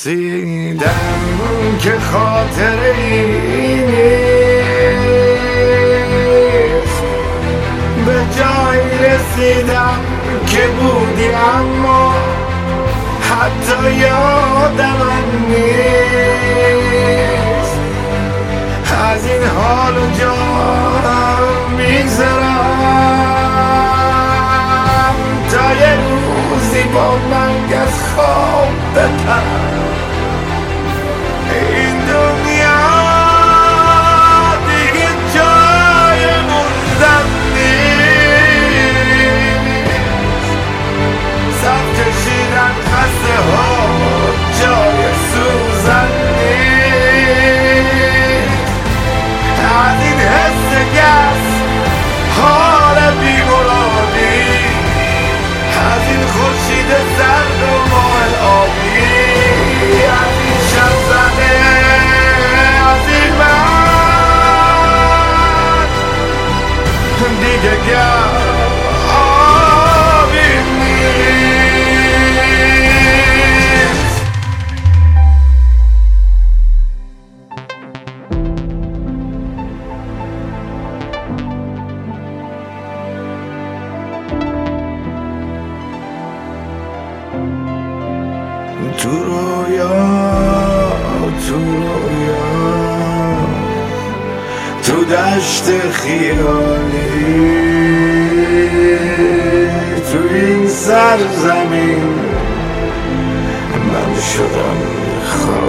ترسیدم که خاطره ای نیست، به جایی رسیدم که بودی اما حتی یادم نیست. از این حال و جانم میگذرم تا یه روزی با مرگ از خواب بپرم. این دنیا دیگه جای موندن نیست، صف کشیدن خسته ها جای سوزن نیست. از این حس گس حال بیمرادی، از این خورشید زرد و ماه آبی، از این شب زده، از این من دیگه گرم آبی نیست. تو رویا تو دشت خیالی، تو این سرزمین من شدم